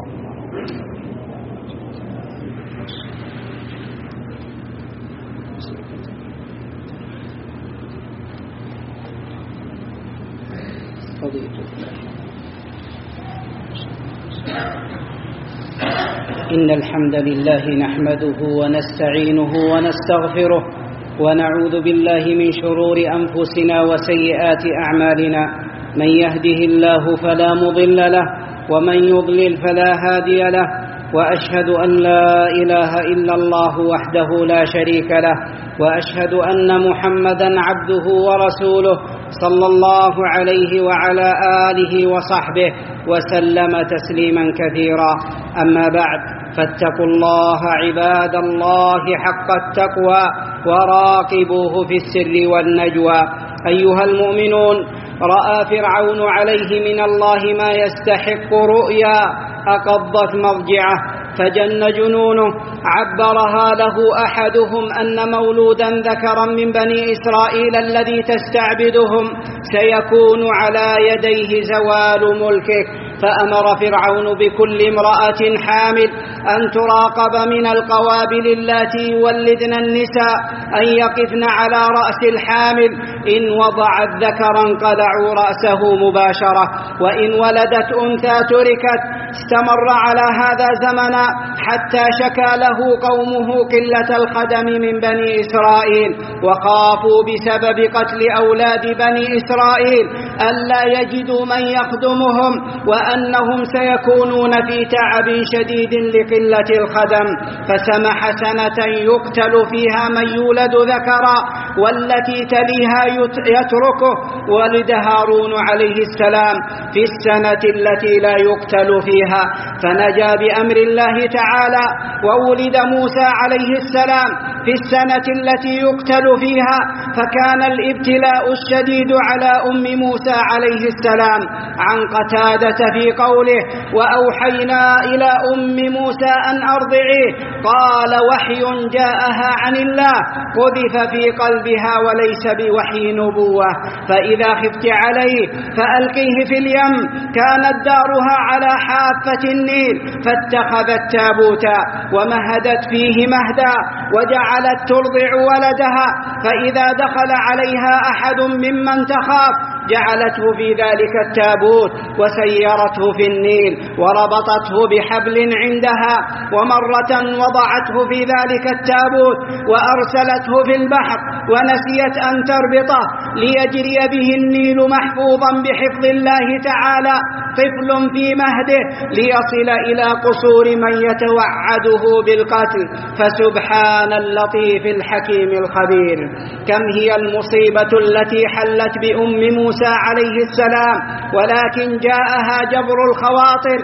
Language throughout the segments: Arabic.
إن الحمد لله نحمده ونستعينه ونستغفره ونعوذ بالله من شرور أنفسنا وسيئات أعمالنا. من يهده الله فلا مضل له ومن يضلل فلا هادي له، وأشهد أن لا إله إلا الله وحده لا شريك له، وأشهد أن محمدا عبده ورسوله صلى الله عليه وعلى آله وصحبه وسلم تسليما كثيرا. أما بعد، فاتقوا الله عباد الله حق التقوى وراقبوه في السر والنجوى. أيها المؤمنون، رأى فرعون عليه من الله ما يستحق رؤيا أقضت مضجعه فجن جنونه. عبرها له أحدهم أن مولودا ذكرا من بني إسرائيل الذي تستعبدهم سيكون على يديه زوال ملكه، فأمر فرعون بكل امرأة حامل أن تراقب من القوابل اللاتي يولدن النساء أن يقفن على رأس الحامل، إن وضعت ذكرا قلعوا رأسه مباشرة، وإن ولدت أنثى تركت. استمر على هذا زمنا حتى شكى له قومه قلة الخدم من بني إسرائيل، وخافوا بسبب قتل أولاد بني إسرائيل ألا يجدوا من يخدمهم، وأنهم سيكونون في تعب شديد لقلة الخدم. فسمح سنة يقتل فيها من يولد ذكرا، والتي تليها يتركه. ولد هارون عليه السلام في السنة التي لا يقتل فيها، فنجا بأمر الله تعالى. وولد موسى عليه السلام في السنة التي يقتل فيها، فكان الابتلاء الشديد على أم موسى عليه السلام. عن قتادة في قوله: وأوحينا إلى أم موسى أن أرضعيه، قال: وحي جاءها عن الله قذف في قلبها وليس بوحي نبوة، فإذا خفت عليه فألقيه في اليم. كانت دارها على حافة النيل، فاتخذت تابوتا ومهدت فيه مهدا، وجعلت ترضع ولدها، فإذا دخل عليها أحد ممن تخاف جعلته في ذلك التابوت وسيرته في النيل وربطته بحبل عندها، ومرة وضعته في ذلك التابوت وأرسلته في البحر ونسيت أن تربطه ليجري به النيل محفوظا بحفظ الله تعالى، طفل في مهده ليصل إلى قصور من يتوعده بالقتل. فسبحان اللطيف الحكيم الخبير، كم هي المصيبة التي حلت بأم موسى عليه السلام، ولكن جاءها جبر الخواطر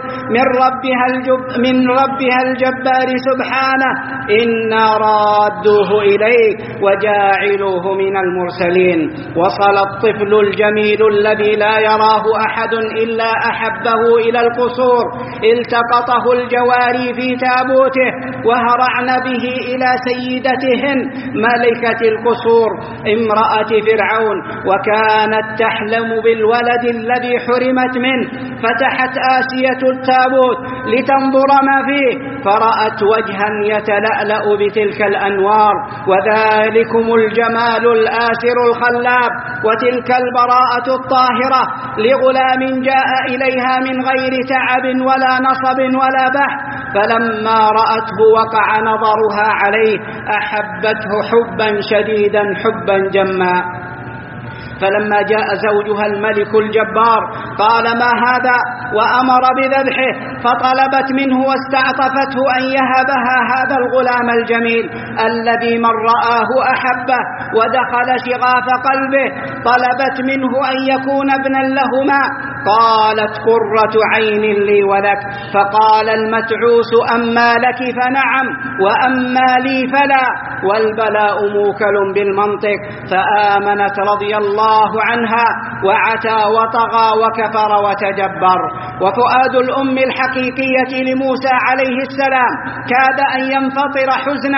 من ربها الجبار سبحانه: إنا رادوه إليك وجاعلوه من المرسلين. وصل الطفل الجميل الذي لا يراه أحد إلا أحبه إلى القصور، التقطه الجواري في تابوته وهرعن به إلى سيدتهن ملكة القصور امرأة فرعون، وكانت تحلم بالولد الذي حرمت منه. فتحت آسية التابوت لتنظر ما فيه، فرأت وجها يتلألأ بتلك الأنوار، وذلكم الجمال الآسر الخلاب، وتلك البراءة الطاهرة لغلام جاء إليها من غير تعب ولا نصب ولا بحث. فلما رأته وقع نظرها عليه، أحبته حبا شديدا حبا جما. فلما جاء زوجها الملك الجبار قال: ما هذا؟ وأمر بذبحه، فطلبت منه واستعطفته أن يهبها هذا الغلام الجميل الذي من رآه أحبه ودخل شغاف قلبه. طلبت منه أن يكون ابنا لهما. قالت: قرة عين لي ولك. فقال المتعوس: أما لك فنعم، وأما لي فلا، والبلاء موكل بالمنطق. فآمنت رضي الله عنها وعتى وطغى وكفر وتجبر. وفؤاد الأم الحقيقية لموسى عليه السلام كاد أن ينفطر حزنا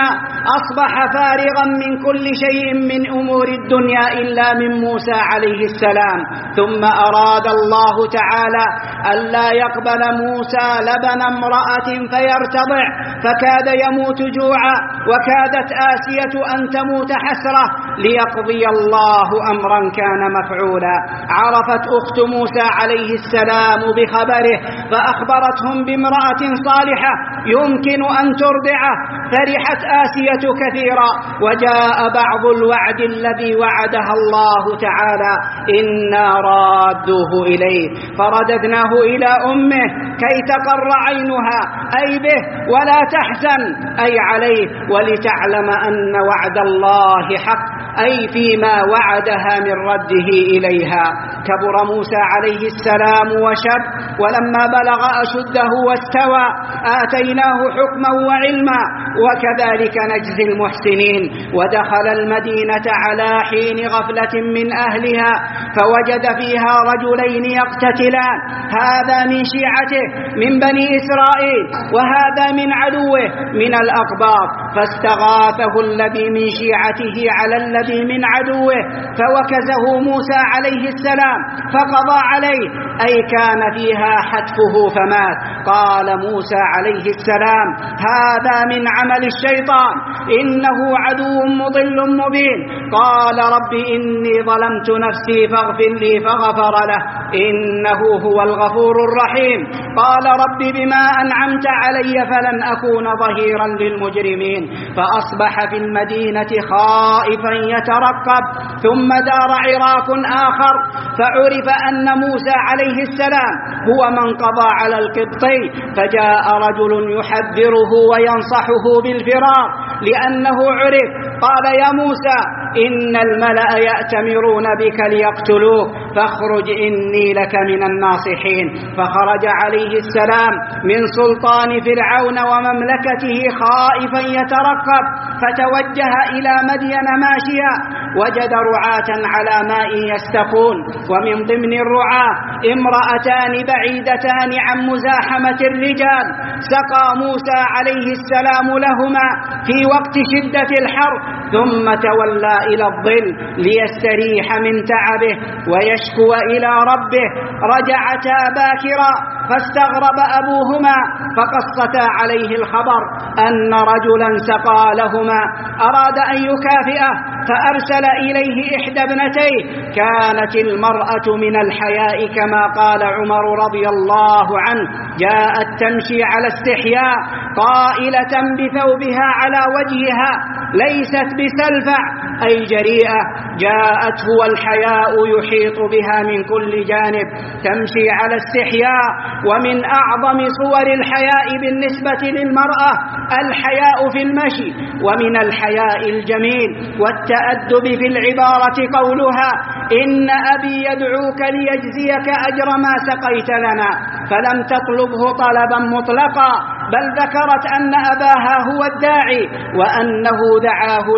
أصبح فارغا من كل شيء من أمور الدنيا إلا من موسى عليه السلام. ثم أراد الله تعالى ألا يقبل موسى لبن امرأة فيرتضع، فكاد يموت جوعا، وكادت آسية أن تموت حسرة، ليقضي الله أمرا كان مفعولا. عرفت أخت موسى عليه السلام بخبره فأخبرتهم بامرأة صالحة يمكن أن ترضعه، فرحت آسية كثيرا، وجاء بعض الوعد الذي وعدها الله تعالى: إنا رادوه إليه فرددناه إلى أمه كي تقر عينها أي به ولا تحزن أي عليه، ولتعلم أن وعد الله حق أي فيما وعدها من رده إليها. كبر موسى عليه السلام وشب، ولما بلغ أشده واستوى آتيناه حكما وعلما، وكذلك نجزي المحسنين. ودخل المدينة على حين غفلة من أهلها فوجد فيها رجلين يقتتلان، هذا من شيعته من بني إسرائيل وهذا من عدوه من الأقباط، فاستغاثه الذي من شيعته على الذي من عدوه فوكزه موسى عليه السلام فقضى عليه، أي كان فيها حتفه فمات. قال موسى عليه السلام: هذا من عمل الشيطان إنه عدو مضل مبين. قال: رب إني ظلمت نفسي فاغفر لي، فغفر له إنه هو الغفور الرحيم. قال: رب بما أنعمت علي فلن أكون ظهيرا للمجرمين. فأصبح في المدينة خائفا يترقب، ثم دار عراك آخر فعرف أن موسى عليه السلام هو من قضى على القبطي، فجاء رجل يحذره وينصحه بالفرار لأنه عرف. قال: يا موسى إن الملأ يأتمرون بك ليقتلوك فاخرج إني لك من الناصحين. فخرج عليه السلام من سلطان فرعون ومملكته خائفا يترقب، فتوجه إلى مدين ماشيا، وجد رعاة على ماء يستقون، ومن ضمن الرعاة امرأتان بعيدتان عن مزاحمة الرجال، سقى موسى عليه السلام لهما في وقت شدة الحر، ثم تولى إلى الظل ليستريح من تعبه ويشكو إلى ربه. رجعتا باكرا فاستغرب أبوهما فقصتا عليه الخبر أن رجلا سقى لهما، أراد أن يكافئه فأرسل إليه إحدى ابنتيه. كانت المرأة من الحياء كما قال عمر رضي الله عنه: جاءت تمشي على استحياء قائلة بثوبها على وجهها ليست بسلفع أي جريئة، جاءته والحياء يحيط بها من كل جانب، تمشي على استحياء. ومن أعظم صور الحياء بالنسبة للمرأة الحياء في المشي، ومن الحياء الجميل والتأدب في العبارة قولها: إن أبي يدعوك ليجزيك أجر ما سقيت لنا، فلم تطلبه طلبا مطلقا، بل ذكرت أن أباها هو الداعي وأنه دعاه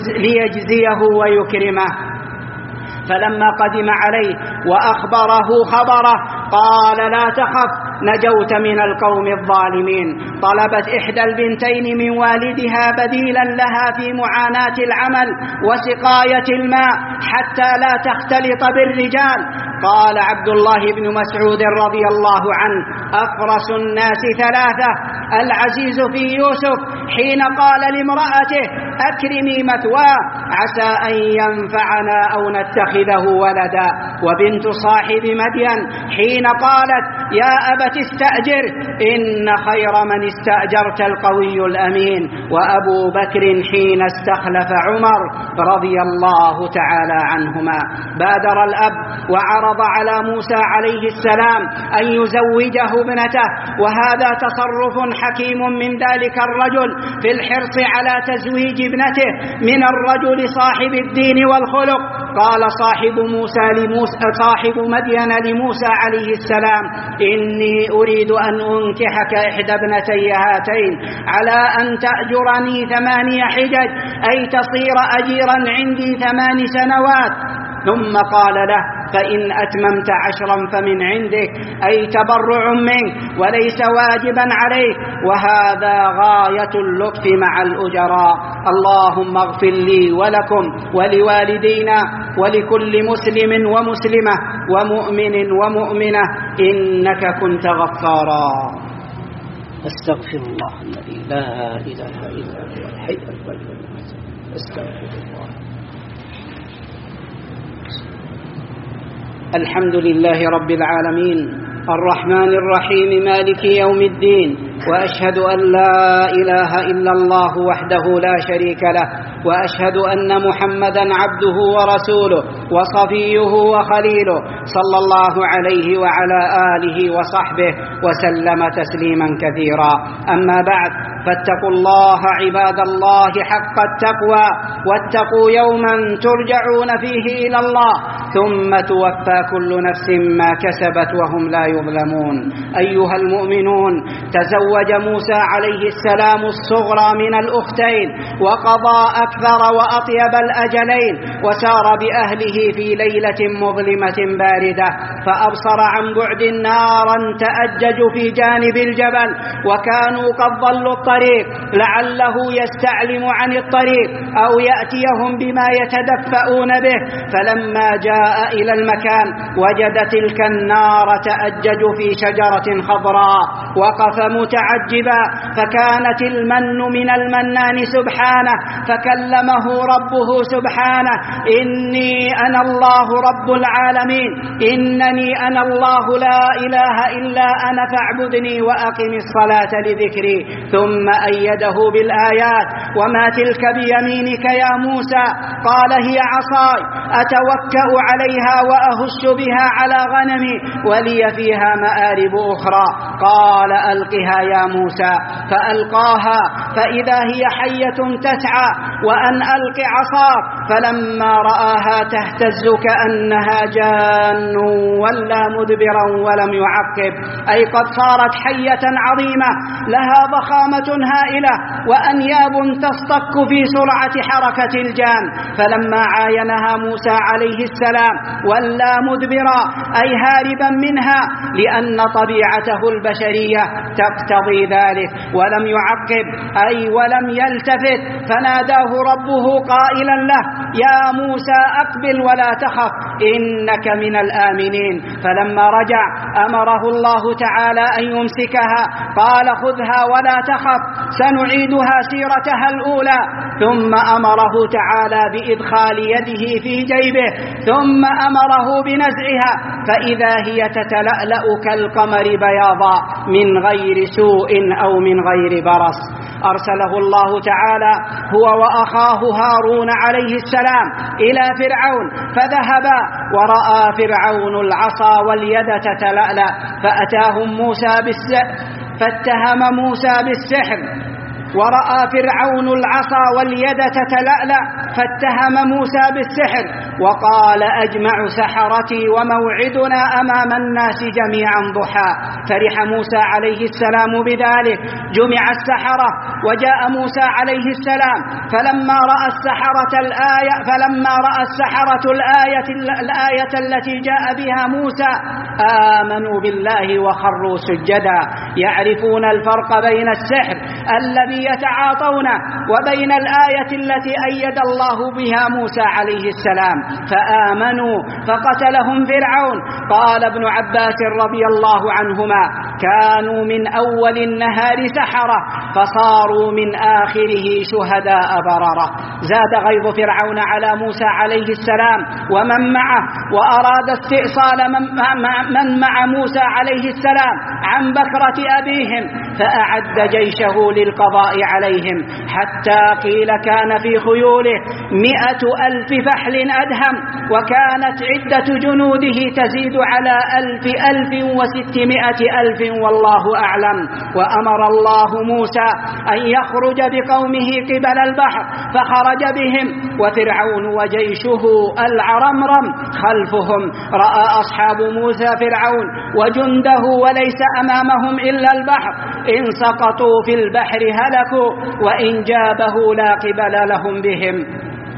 ليجزيه ويكرمه. فلما قدم عليه وأخبره خبره قال: لا تخف، نجوت من القوم الظالمين. طلبت إحدى البنتين من والدها بديلا لها في معاناة العمل وسقاية الماء حتى لا تختلط بالرجال. قال عبد الله بن مسعود رضي الله عنه: أفرس الناس ثلاثة: العزيز في يوسف حين قال لامرأته: أكرمي مثواه عسى أن ينفعنا أو نتخذه ولدا، وبنت صاحب مدين حين قالت: يا أبت استأجر إن خير من استأجرت القوي الأمين، وأبو بكر حين استخلف عمر رضي الله تعالى عنهما. بادر الأب وعرض على موسى عليه السلام أن يزوجه ابنته، وهذا تصرف حكيم من ذلك الرجل في الحرص على تزويج ابنته من الرجل صاحب الدين والخلق. قال صاحب مدين لموسى عليه السلام: إني أريد أن أنكحك إحدى ابنتي هاتين على أن تأجرني 8 حجج، أي تصير أجيرا عندي 8 سنوات. ثم قال له: فإن أتممت 10 فمن عندك، أي تبرع منك وليس واجبا عليك، وهذا غاية اللطف مع الأجراء. اللهم اغفر لي ولكم ولوالدينا ولكل مسلم ومسلمة ومؤمن ومؤمنة إنك كنت غفارا. أستغفر الله الذي لا إله إلا هو الحي القيوم. أستغفر الله. الحمد لله رب العالمين الرحمن الرحيم مالك يوم الدين، وأشهد أن لا إله إلا الله وحده لا شريك له، وأشهد أن محمدا عبده ورسوله وصفيه وخليله صلى الله عليه وعلى آله وصحبه وسلم تسليما كثيرا. أما بعد، فاتقوا الله عباد الله حق التقوى، واتقوا يوما ترجعون فيه إلى الله ثم توفى كل نفس ما كسبت وهم لا يظلمون. أيها المؤمنون، تزوج موسى عليه السلام الصغرى من الأختين، وقضى أكثر وأطيب الأجلين، وسار بأهله في ليلة مظلمة باردة، فأبصر عن بعد نارا تأجج في جانب الجبل، وكانوا قد ضلوا الطريق لعله يستعلم عن الطريق أو يأتيهم بما يتدفؤون به. فلما جاء إلى المكان وجد تلك النار تأجج في شجرة خضراء، وقف متعجبا، فكانت المن من المنان سبحانه، فكلمه ربه سبحانه: إني أنا الله رب العالمين، إنني أنا الله لا إله إلا أنا فاعبدني وأقم الصلاة لذكري. ثم أيده بالآيات: وما تلك بيمينك يا موسى؟ قال: هي عصاي أتوكأ عليها وأهش بها على غنمي ولي فيها مآرب أخرى. قال: ألقها يا موسى، فألقاها فإذا هي حية تسعى. وأن ألق عصاك، فلما رآها تهتز كأنها جان ولا مدبرا ولم يعقب، أي قد صارت حية عظيمة لها ضخامة هائلة وأنياب تصطك في سرعة حركة الجان. فلما عاينها موسى عليه السلام ولا مدبرا، أي هاربا منها، لأن طبيعته البشرية تقتضي ذلك، ولم يعقب أي ولم يلتفت، فناداه ربه قائلا له: يا موسى أقبل ولا تخف إنك من الآمنين. فلما رجع أمره الله تعالى أن يمسكها، قال: خذها ولا تخف سنعيدها سيرتها الأولى. ثم أمره تعالى بإدخال يده في جيبه، ثم أمره بنزعها، فإذا هي تتلألأ كالقمر بياضا من غير سوء أو من غير برص. أرسله الله تعالى هو وأخاه هارون عليه السلام إلى فرعون، فذهبا ورأى فرعون العصا واليد تتلألأ، فاتهم موسى بالسحر. ورأى فرعون العصا واليد تتلألأ فاتهم موسى بالسحر، وقال: أجمع سحرتي وموعدنا أمام الناس جميعا ضحى. فرح موسى عليه السلام بذلك، جمع السحرة وجاء موسى عليه السلام، فلما رأى السحرة الآية التي جاء بها موسى آمنوا بالله وخروا سجدا، يعرفون الفرق بين السحر الذي يتعاطونه وبين الآية التي أيد الله بها موسى عليه السلام، فآمنوا فقتلهم فرعون. قال ابن عباس رضي الله عنهما: كانوا من أول النهار سحرة فصاروا من آخره شهداء بررة. زاد غيظ فرعون على موسى عليه السلام ومن معه، وأراد استئصال من مع موسى عليه السلام عن بكرة أبيهم، فأعد جيشه للقضاء عليهم، حتى قيل كان في خيوله 100,000 فحل أدهم، وكانت عدة جنوده تزيد على 1,600,000 والله أعلم. وأمر الله موسى أن يخرج بقومه قبل البحر، فخرج بهم وفرعون وجيشه العرمرم خلفهم. رأى أصحاب موسى فرعون وجنده وليس أمامهم إلا البحر، إن سقطوا في البحر هلكوا وإن جابه لا قبل لهم بهم.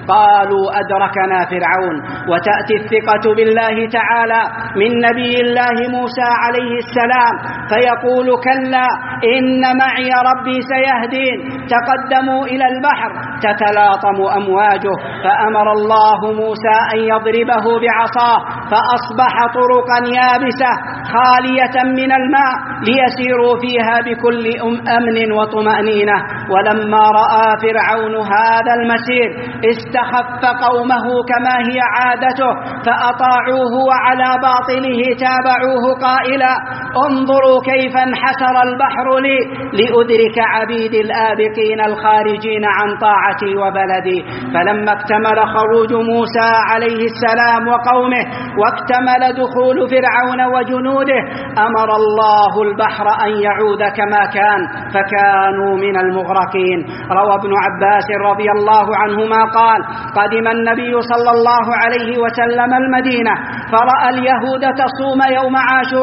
قالوا أدركنا فرعون. وتأتي الثقة بالله تعالى من نبي الله موسى عليه السلام فيقول كلا إن معي ربي سيهدين. تقدموا إلى البحر تتلاطم أمواجه فأمر الله موسى أن يضربه بعصاه فأصبح طرقا يابسة خالية من الماء ليسيروا فيها بكل أمن وطمأنينة. ولما رأى فرعون هذا المسير استخف قومه كما هي عادته فأطاعوه وعلى باطله تابعوه قائلا انظروا كيف انحسر البحر لي لأدرك عبيد الآبقين الخارجين عن طاعتي وبلدي. فلما اكتمل خروج موسى عليه السلام وقومه واكتمل دخول فرعون وجنوده أمر الله البحر أن يعود كما كان فكانوا من المغرقين. روى ابن عباس رضي الله عنهما قال قدم النبي صلى الله عليه وسلم المدينة فرأى اليهود تصوم يوم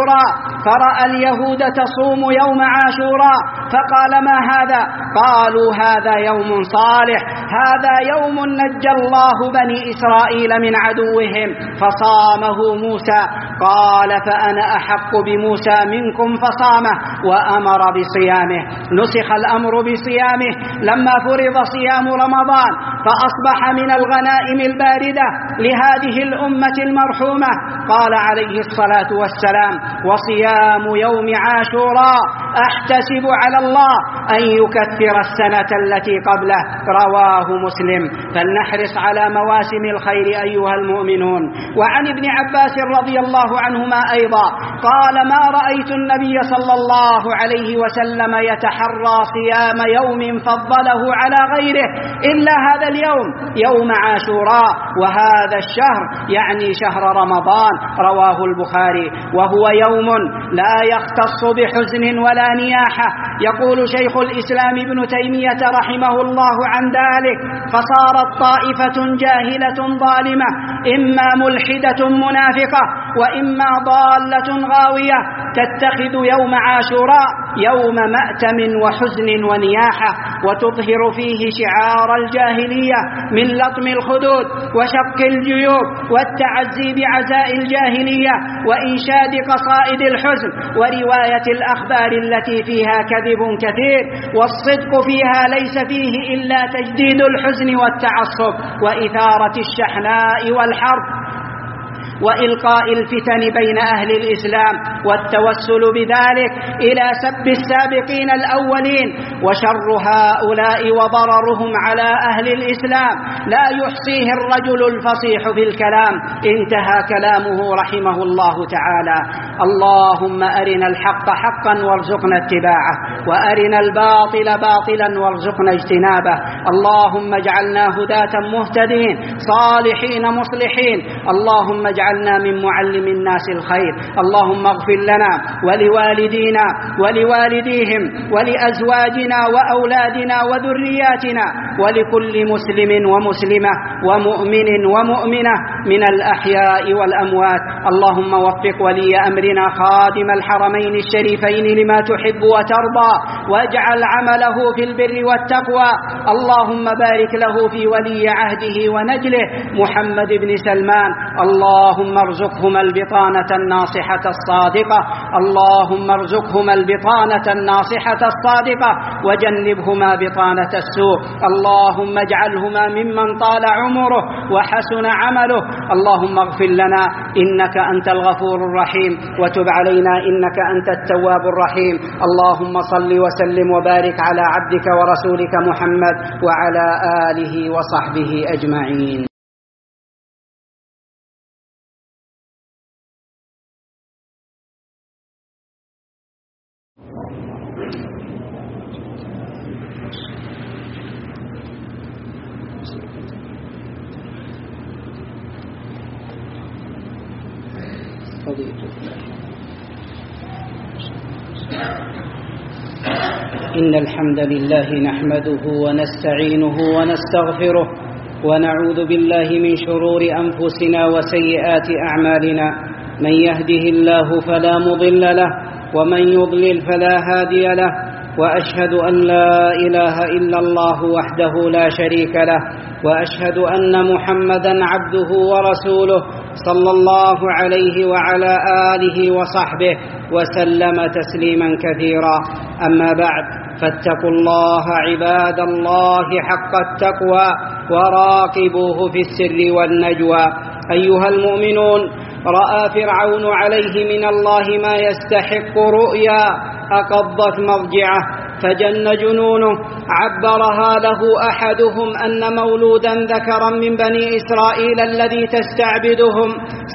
عاشوراء فقال ما هذا؟ قالوا هذا يوم صالح هذا يوم نجى الله بني إسرائيل من عدوهم فصامه موسى. قال فأنا أحق بموسى منكم فصامه وأمر بصيامه. نسخ الأمر بصيامه لما فرض صيام رمضان فأصبح من الغنائم الباردة لهذه الأمة المرحومة. قال عليه الصلاة والسلام وصيام يوم عاشوراء أحتسب على الله أن يكثر السنة التي قبله. رواه مسلم. فلنحرص على مواسم الخير أيها المؤمنون. وعن ابن عباس رضي الله عنهما أيضا قال ما رأيت النبي صلى الله عليه وسلم يتحرى صيام يوم فضله على غيره إلا هذا اليوم يوم عاشوراء وهذا الشهر يعني شهر رمضان. رواه البخاري. وهو يوم لا يختص بحزن ولا نياحة. يقول شيخ الإسلام ابن تيمية رحمه الله عن ذلك فصارت طائفة جاهلة ظالمة إما ملحدة منافقة وإما ضالة غاوية تتخذ يوم عاشوراء يوم مأتم وحزن ونياحة وتظهر فيه شعار الجاهلية من لطم الخدود وشق الجيوب والتعزي بعزاء الجاهلية وإنشاد قصائد الحزن ورواية الأخبار التي فيها كذب كثير والصدق فيها ليس فيه إلا تجديد الحزن والتعصب وإثارة الشحناء والحرب وإلقاء الفتن بين أهل الإسلام والتوسل بذلك إلى سب السابقين الأولين. وشر هؤلاء وضررهم على أهل الإسلام لا يحصيه الرجل الفصيح في الكلام. انتهى كلامه رحمه الله تعالى. اللهم أرنا الحق حقا وارزقنا اتباعه وأرنا الباطل باطلا وارزقنا اجتنابه. اللهم اجعلنا هداة مهتدين صالحين مصلحين. اللهم اجعلنا من معلم الناس الخير. اللهم اغفر لنا ولوالدينا ولوالديهم ولأزواجنا وأولادنا وذرياتنا ولكل مسلم ومسلمة ومؤمن ومؤمنة من الأحياء والأموات. اللهم وفق ولي أمرنا خادم الحرمين الشريفين لما تحب وترضى واجعل عمله في البر والتقوى. اللهم بارك له في ولي عهده ونجله محمد بن سلمان. اللهم ارزقهما البطانة الناصحة الصادقة. اللهم ارزقهما البطانة الناصحة الصادقة وجنبهما بطانة السوء. اللهم اجعلهما ممن طال عمره وحسن عمله. اللهم اغفر لنا إنك أنت الغفور الرحيم وتب علينا إنك أنت التواب الرحيم. اللهم صل وسلم وبارك على عبدك ورسولك محمد وعلى آله وصحبه أجمعين. إن الحمد لله نحمده ونستعينه ونستغفره ونعوذ بالله من شرور أنفسنا وسيئات أعمالنا. من يهده الله فلا مضل له ومن يضلل فلا هادي له وأشهد أن لا إله إلا الله وحده لا شريك له، وأشهد أن محمدًا عبده ورسوله صلى الله عليه وعلى آله وصحبه وسلم تسليمًا كثيرا. أما بعد، فاتقوا الله عباد الله حق التقوى وراقبوه في السر والنجوى. أيها المؤمنون، رأى فرعون عليه من الله ما يستحق رؤيا أقضت مضجعه فجن جنونه، عبرها له أحدهم أن مولودا ذكرا من بني إسرائيل الذي تستعبدهم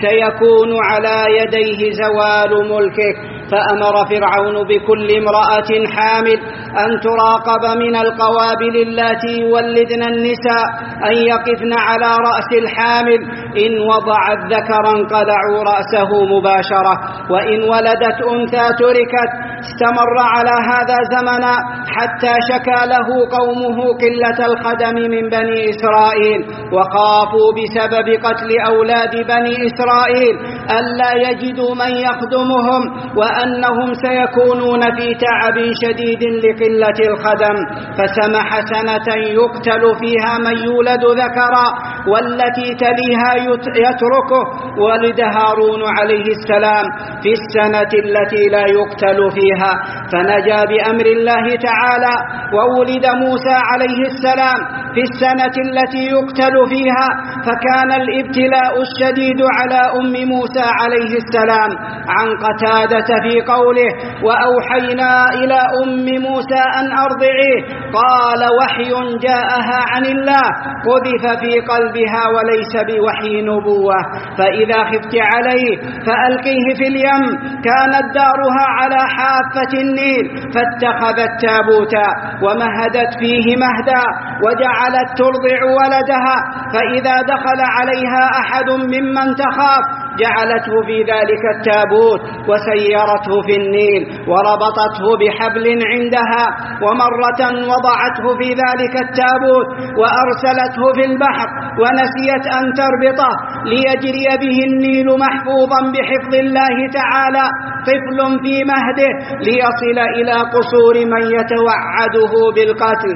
سيكون على يديه زوال ملكه، فأمر فرعون بكل امرأة حامل أن تراقب من القوابل اللاتي يولدن النساء أن يقفن على رأس الحامل، إن وضعت ذكرا قلعوا رأسه مباشرة، وإن ولدت أنثى تركت. استمر على هذا زمنا حتى شكى له قومه قلة الخدم من بني إسرائيل، وخافوا بسبب قتل أولاد بني إسرائيل ألا يجدوا من يخدمهم، وأنهم سيكونون في تعب شديد لقلة الخدم، فسمح سنة يقتل فيها من يولد ذكرا، والتي تليها يتركه. ولد هارون عليه السلام في السنة التي لا يقتل فيها، فنجا بأمر الله تعالى. وولد موسى عليه السلام في السنة التي يقتل فيها، فكان الابتلاء الشديد على أم موسى عليه السلام. عن قتادة في قوله: وأوحينا إلى أم موسى أن أرضعيه، قال: وحي جاءها عن الله قذف في قلبها وليس بوحي نبوة، فإذا خفت عليه فألقيه في اليم. كانت دارها على حافة النيل، فاتخذت تابوتا ومهدت فيه مهدا، وجعلت ترضع ولدها، فإذا دخل عليها أحد ممن تخاف جعلته في ذلك التابوت وسيرته في النيل وربطته بحبل عندها، ومرة وضعته في ذلك التابوت وأرسلته في البحر ونسيت أن تربطه ليجري به النيل محفوظا بحفظ الله تعالى، طفل في مهده ليصل إلى قصور من يتوعده بالقتل.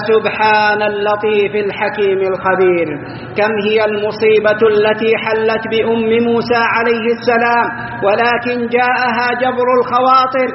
فسبحان اللطيف الحكيم الخبير، كم هي المصيبة التي حلت بأم موسى عليه السلام، ولكن جاءها جبر الخواطر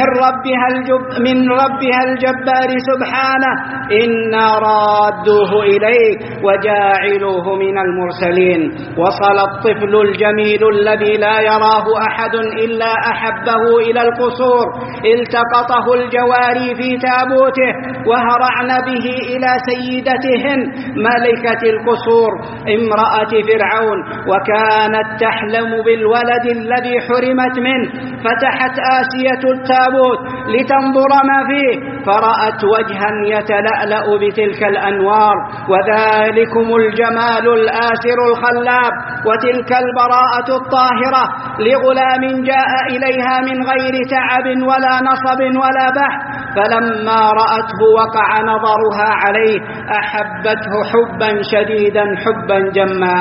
من ربها الجبار سبحانه: إنا رادوه إليك وجاعلوه من المرسلين. وصل الطفل الجميل الذي لا يراه أحد إلا أحبه إلى القصور، التقطه الجواري في تابوته وهرعن به إلى سيدتهن ملكة القصور امرأة فرعون، وكانت تحلم بالولد الذي حرمت منه. فتحت آسية التابوت لتنظر ما فيه، فرأت وجها يتلألأ بتلك الأنوار، وذلكم الجمال الآسر الخلاب، وتلك البراءة الطاهرة لغلام جاء إليها من غير تعب ولا نصب ولا بحث. فلما رأته وقع نظرها عليه، أحبته حبا شديدا حبا جما.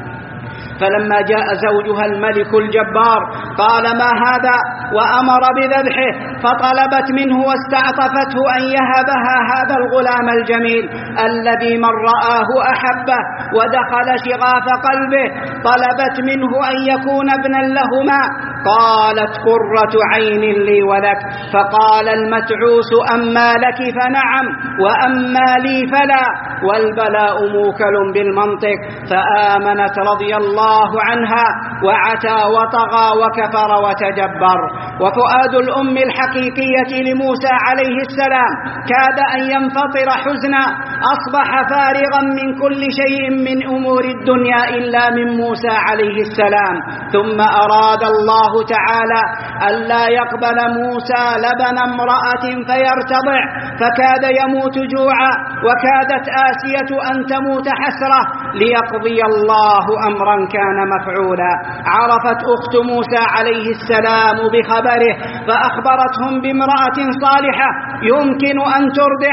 فلما جاء زوجها الملك الجبار قال: ما هذا؟ وأمر بذبحه، فطلبت منه واستعطفته أن يهبها هذا الغلام الجميل الذي من رآه أحبه ودخل شغاف قلبه. طلبت منه أن يكون ابنا لهما. قالت: قرة عين لي ولك. فقال المتعوس: أما لك فنعم، وأما لي فلا، والبلاء موكل بالمنطق. فآمنت رضي الله عنها، وعتى وطغى وكفر وتجبر. وفؤاد الأم الحقيقية لموسى عليه السلام كاد أن ينفطر حزنا، أصبح فارغا من كل شيء من أمور الدنيا إلا من موسى عليه السلام. ثم أراد الله تعالى ألا يقبل موسى لبن امرأة فيرتضع، فكاد يموت جوعا، وكادت آسية أن تموت حسرة، ليقضي الله أمرا كان مفعولا. عرفت أخت موسى عليه السلام بخبره، فأخبرتهم بامرأة صالحة يمكن أن ترضعه،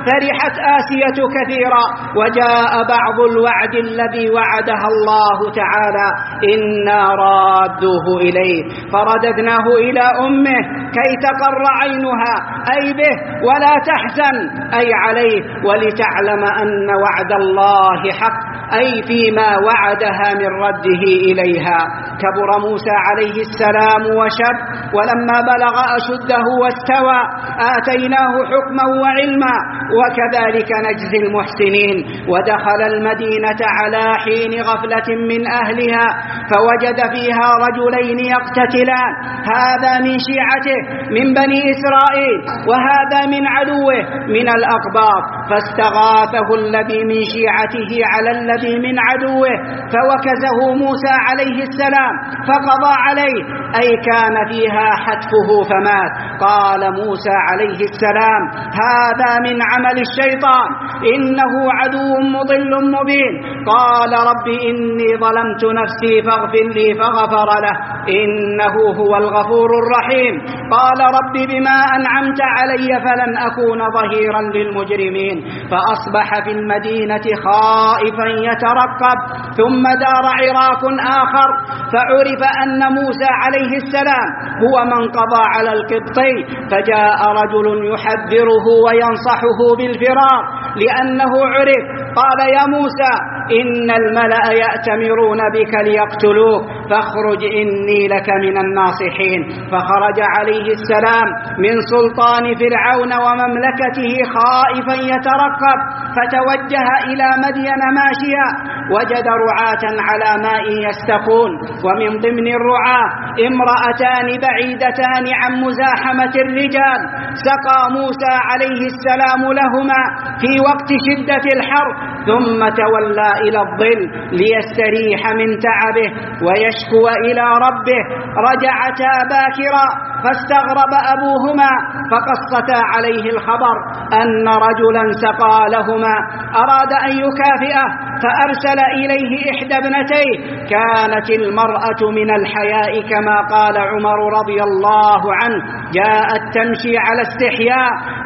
فرحت آسية كثيرا، وجاء بعض الوعد الذي وعدها الله تعالى: إنا رادوه إليه فرددناه إلى أمه كي تقر عينها أي به ولا تحزن أي عليه، ولتعلم أن وعد الله حق أي فيما وعدها من رده إليها. كبر موسى عليه السلام وشب، ولما بلغ أشده واستوى آتيناه حكما وعلما وكذلك نجزي المحسنين. ودخل المدينة على حين غفلة من أهلها فوجد فيها رجلين يقتتلان، هذا من شيعته من بني إسرائيل وهذا من عدوه من الأقباط، فاستغاثه الذي من شيعته على الذي من عدوه فوكزه موسى عليه السلام فقضى عليه، أي كان فيها حتفه فمات. قال موسى عليه السلام: هذا من عمل الشيطان إنه عدو مضل مبين. قال: رب إني ظلمت نفسي فاغفر لي فغفر له إنه هو الغفور الرحيم. قال: رب بما أنعمت علي فلن أكون ظهيرا للمجرمين. فأصبح في المدينة خائفا يترقب، ثم دار عراك آخر فعرف أن موسى عليه السلام هو من قضى على القبطي، فجاء رجل يحذره وينصحه بالفرار لأنه عرف. قال: يا موسى إن الملأ يأتمرون بك ليقتلوك فاخرج إني لك من الناصحين. فخرج عليه السلام من سلطان فرعون ومملكته خائفا يترقب، فتوجه إلى مدين ماشيا، وجد رعاة على ماء يستقون، ومن ضمن الرعاة امرأتان بعيدتان عن مزاحمة الرجال، سقى موسى عليه السلام لهما في وقت شدة الحر، ثم تولى إلى الظل ليستريح من تعبه ويشكو إلى ربه. رجعتا باكرا فاستغرب أبوهما فقصتا عليه الخبر أن رجلا سقى لهما، أراد أن يكافئه فأرسل إليه إحدى ابنتيه. كانت المرأة من الحياء كما قال عمر رضي الله عنه: جاءت تمشي على استحياء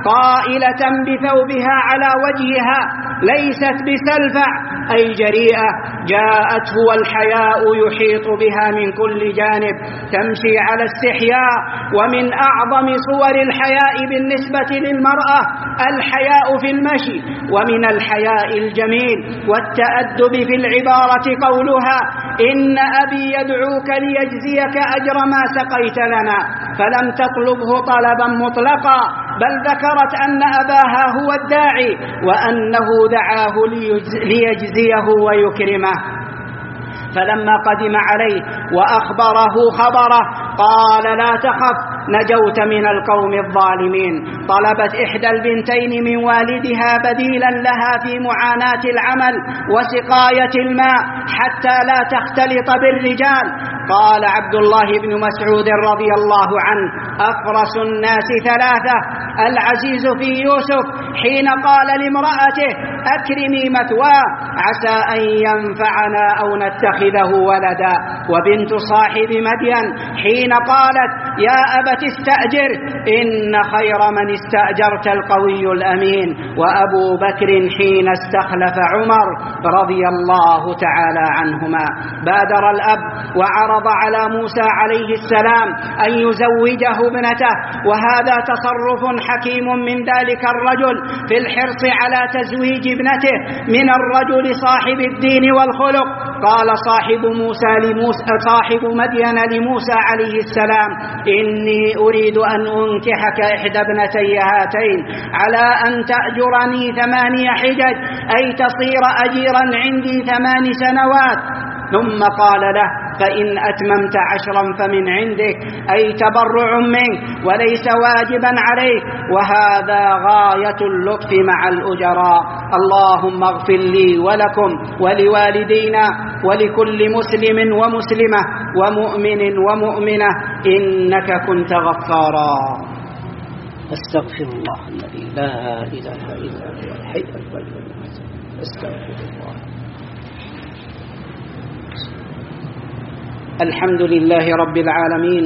قائلة بثوبها على وجهها ليست بسلفع أي جريئة، جاءته والحياء يحيط بها من كل جانب، تمشي على استحياء. ومن أعظم صور الحياء بالنسبة للمرأة الحياء في المشي، ومن الحياء الجميل والتأدب في العبارة قولها: إن أبي يدعوك ليجزيك أجر ما سقيت لنا، فلم تطلبه طلبا مطلقا، بل ذكرت أن أباها هو الداعي وأنه دعاه ليجزيه ويكرمه. فلما قدم عليه وأخبره خبره قال: لا تخف، نجوت من القوم الظالمين. طلبت إحدى البنتين من والدها بديلا لها في معاناة العمل وسقاية الماء حتى لا تختلط بالرجال. قال عبد الله بن مسعود رضي الله عنه: أفرس الناس ثلاثة: العزيز في يوسف حين قال لامرأته: أكرمي مثواه عسى أن ينفعنا أو نتخذه ولدا، وبنت صاحب مدين حين قالت: يا أبت استأجر إن خير من استأجرت القوي الأمين، وأبو بكر حين استخلف عمر رضي الله تعالى عنهما. بادر الأب وعرض على موسى عليه السلام أن يزوجه ابنته، وهذا تصرف حكيم من ذلك الرجل في الحرص على تزويج ابنته من الرجل صاحب الدين والخلق. قال صاحب مدين لموسى عليه السلام: إني أريد أن أنكحك إحدى ابنتي هاتين على أن تأجرني 8 حجج، أي تصير أجيرا عندي 8 سنوات. ثم قال له: فإن أتممت 10 فمن عندك، أي تبرع منك وليس واجبا عليك، وهذا غاية اللطف مع الأجراء. اللهم اغفر لي ولكم ولوالدينا ولكل مسلم ومسلمة ومؤمن ومؤمنة إنك كنت غفارا. أستغفر الله الذي لا إله إلا هو الحي القيوم. أستغفر الله. الحمد لله رب العالمين،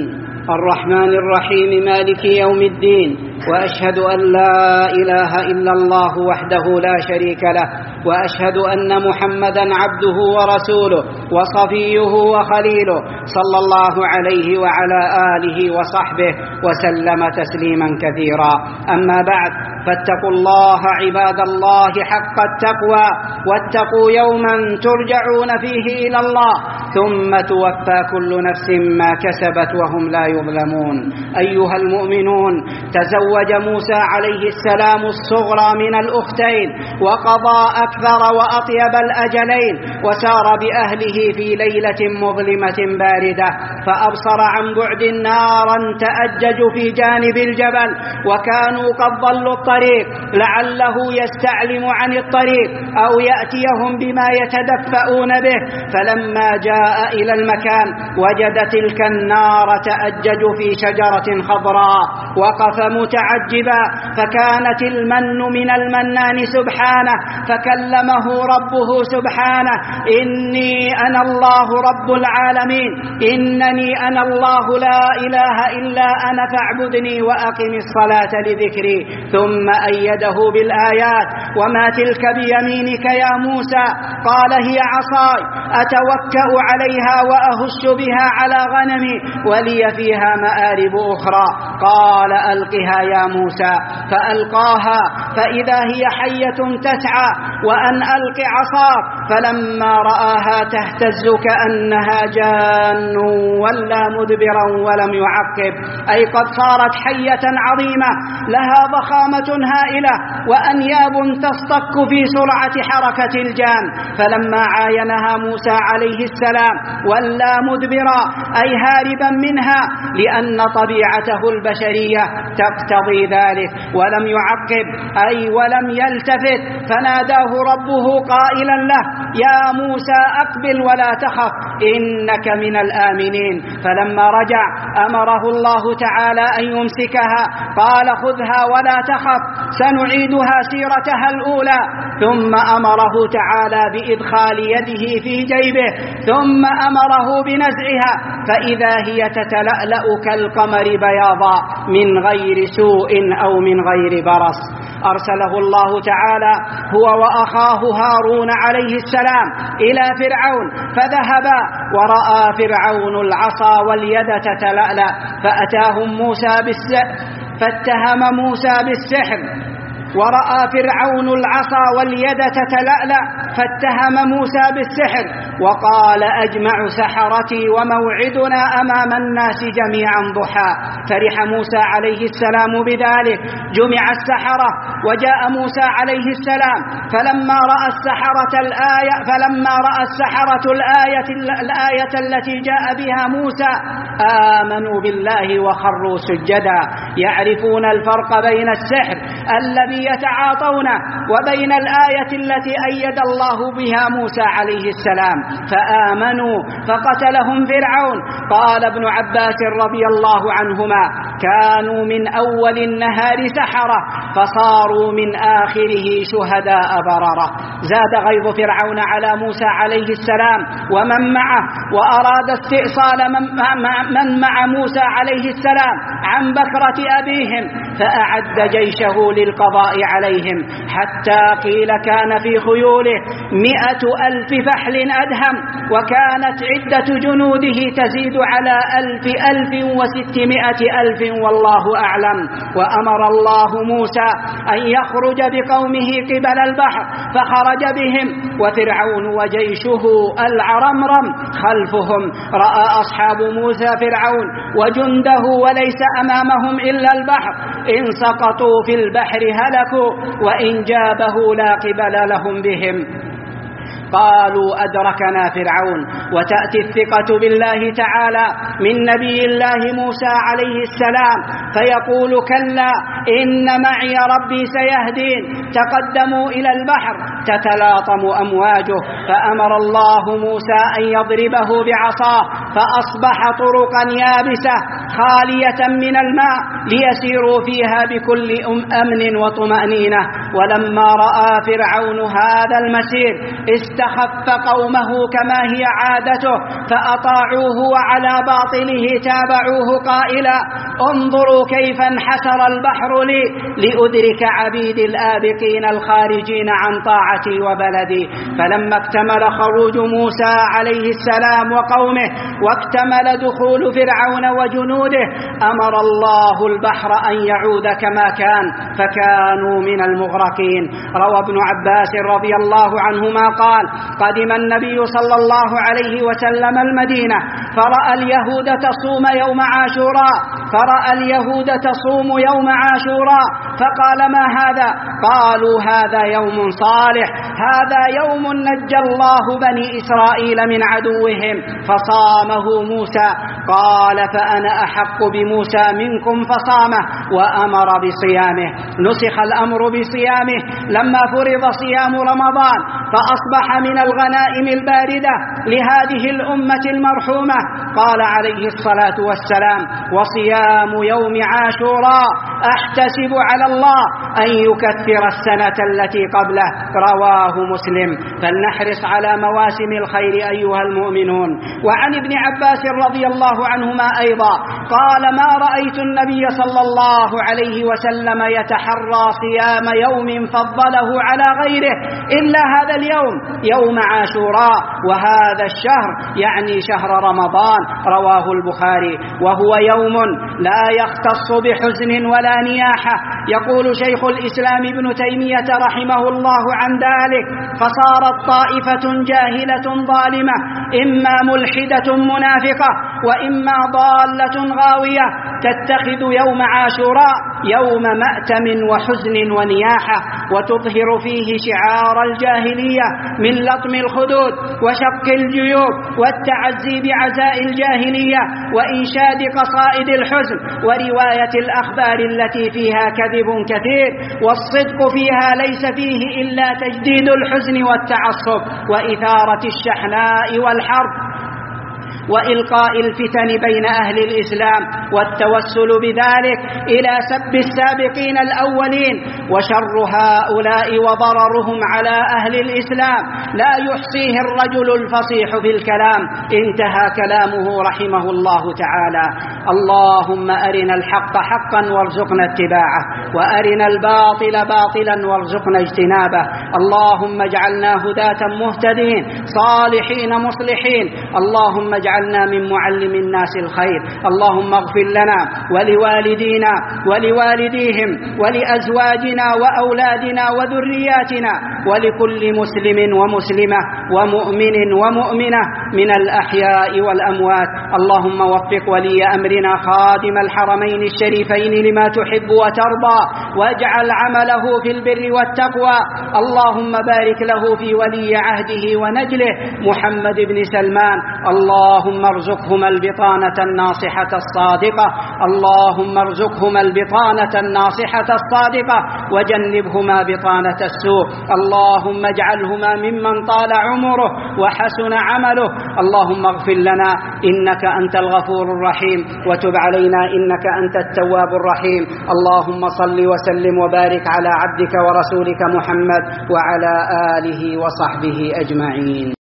الرحمن الرحيم مالك يوم الدين، وأشهد أن لا إله إلا الله وحده لا شريك له، وأشهد أن محمدا عبده ورسوله وصفيه وخليله صلى الله عليه وعلى آله وصحبه وسلم تسليما كثيرا. أما بعد، فاتقوا الله عباد الله حق التقوى، واتقوا يوما ترجعون فيه إلى الله ثم توفى كل نفس ما كسبت وهم لا يظلمون. أيها المؤمنون، تزوج موسى عليه السلام الصغرى من الأختين، وقضى أكثر وأطيب الأجلين، وسار بأهله في ليلة مظلمة باردة، فأبصر عن بعد نارا تأجج في جانب الجبل، وكانوا قد ضلوا الطريق لعله يستعلم عن الطريق أو يأتيهم بما يتدفؤون به. فلما جاء إلى المكان وجد تلك النار تأجج في شجرة خضراء، وقف متعجبا، فكانت المن من المنان سبحانه، فكلمه ربه سبحانه: إني أنا الله رب العالمين، إنني أنا الله لا إله إلا أنا فاعبدني وأقم الصلاة لذكري. ثم أيده بالآيات: وما تلك بيمينك يا موسى؟ قال: هي عصاي أتوكأ عليها وأهش بها على غنمي ولي فيها مآرب أخرى. قال: ألقها يا موسى، فألقاها فإذا هي حية تسعى. وأن ألق عصاك، فلما رآها تهتز كأنها جان ولا مدبرا ولم يعقب، أي قد صارت حية عظيمة لها ضخامة هائلة وأنياب تصطك في سرعة حركة الجان. فلما عاينها موسى عليه السلام ولا مدبرا، أي هاربا منها، لأن طبيعته البشرية تقتضي ذلك، ولم يعقب أي ولم يلتفت، فناداه ربه قائلا له: يا موسى أقبل ولا تخف إنك من الآمنين. فلما رجع أمره الله تعالى أن يمسكها، قال: خذها ولا تخف سنعيدها سيرتها الأولى. ثم أمره تعالى بإدخال يده في جيبه، ثم أمره بنزعها، فإذا هي تتلألأ كالقمر بياضا من غير سوء أو من غير برص. أرسله الله تعالى هو وأخاه هارون عليه السلام إلى فرعون، فذهبا ورأى فرعون العصا واليد تتلألأ، فأتاهم موسى فاتهم موسى بالسحر. ورأى فرعون العصا واليد تتلألأ فاتهم موسى بالسحر، وقال: أجمع سحرتي وموعدنا أمام الناس جميعا ضحى. فرح موسى عليه السلام بذلك، جمع السحرة وجاء موسى عليه السلام، فلما رأى السحرة الآية التي جاء بها موسى آمنوا بالله وخروا سجدا، يعرفون الفرق بين السحر الذي يتعاطونه وبين الآية التي أيد الله بها موسى عليه السلام، فآمنوا فقتلهم فرعون. قال ابن عباس رضي الله عنهما: كانوا من أول النهار سحرة، فصاروا من آخره شهداء بررة. زاد غيظ فرعون على موسى عليه السلام ومن معه، وأراد استئصال من مع موسى عليه السلام عن بكرة أبيهم، فأعد جيشه للقضاء عليهم، حتى قيل كان في خيوله 100,000 فحل أدهم، وكانت عدة جنوده تزيد على 1,600,000 والله أعلم. وأمر الله موسى أن يخرج بقومه قبل البحر، فخرج بهم وفرعون وجيشه العرمرم خلفهم. رأى أصحاب موسى فرعون وجنده وليس أمامهم إلا البحر، إن سقطوا في البحر هلكوا، وإن جابه لا قبل لهم بهم. قالوا: أدركنا فرعون. وتأتي الثقة بالله تعالى من نبي الله موسى عليه السلام فيقول: كلا إن معي ربي سيهدين. تقدموا إلى البحر تتلاطم أمواجه، فأمر الله موسى أن يضربه بعصاه، فأصبح طرقا يابسة، خالية من الماء ليسيروا فيها بكل أمن وطمأنينة. ولما رأى فرعون هذا المسير استخف قومه كما هي عادته فأطاعوه وعلى باطله تابعوه قائلا انظروا كيف انحسر البحر لي لأدرك عبيد الآبقين الخارجين عن طاعتي وبلدي. فلما اكتمل خروج موسى عليه السلام وقومه واكتمل دخول فرعون وجنوده أمر الله البحر أن يعود كما كان فكانوا من المغرقين. روى ابن عباس رضي الله عنهما قال قدم النبي صلى الله عليه وسلم المدينة فرأى اليهود تصوم يوم عاشوراء فقال ما هذا؟ قالوا هذا يوم صالح هذا يوم نجى الله بني إسرائيل من عدوهم فصامه موسى. قال فأنا أحق بموسى منكم فصامه وأمر بصيامه. نسخ الأمر بصيامه لما فرض صيام رمضان فأصبح من الغنائم الباردة لهذه الأمة المرحومة. قال عليه الصلاة والسلام وصيام يوم عاشوراء أحتسب على الله أن يكثر السنة التي قبله. رواه مسلم. فلنحرص على مواسم الخير أيها المؤمنون. وعن ابن عباس رضي الله عنهما أيضا قال ما رأيت النبي صلى الله عليه وسلم يتحرى صيام يوم فضله على غيره إلا هذا اليوم يوم عاشوراء وهذا الشهر يعني شهر رمضان. رواه البخاري. وهو يوم لا يختص بحزن ولا نياحة. يقول شيخ الإسلام ابن تيمية رحمه الله عن ذلك فصارت طائفة جاهلة ظالمة إما ملحدة منافقة وإما ضالة غاوية تتخذ يوم عاشوراء يوم مأتم وحزن ونياحة وتظهر فيه شعار الجاهلية من لطم الخدود وشق الجيوب والتعزي بعزاء الجاهلية وإنشاد قصائد الحزن ورواية الأخبار التي فيها كذب كثير والصدق فيها ليس فيه إلا تجديد الحزن والتعصب وإثارة الشحناء والحرب وإلقاء الفتن بين أهل الإسلام والتوسل بذلك إلى سب السابقين الأولين. وشر هؤلاء وضررهم على أهل الإسلام لا يحصيه الرجل الفصيح في الكلام. انتهى كلامه رحمه الله تعالى. اللهم أرنا الحق حقا وارزقنا اتباعه وأرنا الباطل باطلا وارزقنا اجتنابه. اللهم اجعلنا هداة مهتدين صالحين مصلحين. اللهم اجعلنا من معلم الناس الخير. اللهم اغفر لنا ولوالدينا ولوالديهم ولأزواجنا وأولادنا وذرياتنا ولكل مسلم ومسلمة ومؤمن ومؤمنة من الأحياء والأموات. اللهم وفق ولي أمرنا خادم الحرمين الشريفين لما تحب وترضى واجعل عمله في البر والتقوى. اللهم بارك له في ولي عهده ونجله محمد بن سلمان. اللهم ارزقهما البطانة الناصحة الصادقة. اللهم ارزقهما البطانة الناصحة الصادقة وجنبهما بطانة السوء. اللهم اجعلهما ممن طال عمره وحسن عمله. اللهم اغفر لنا إنك أنت الغفور الرحيم وتب علينا إنك أنت التواب الرحيم. اللهم صل وسلم وبارك على عبدك ورسولك محمد وعلى آله وصحبه أجمعين.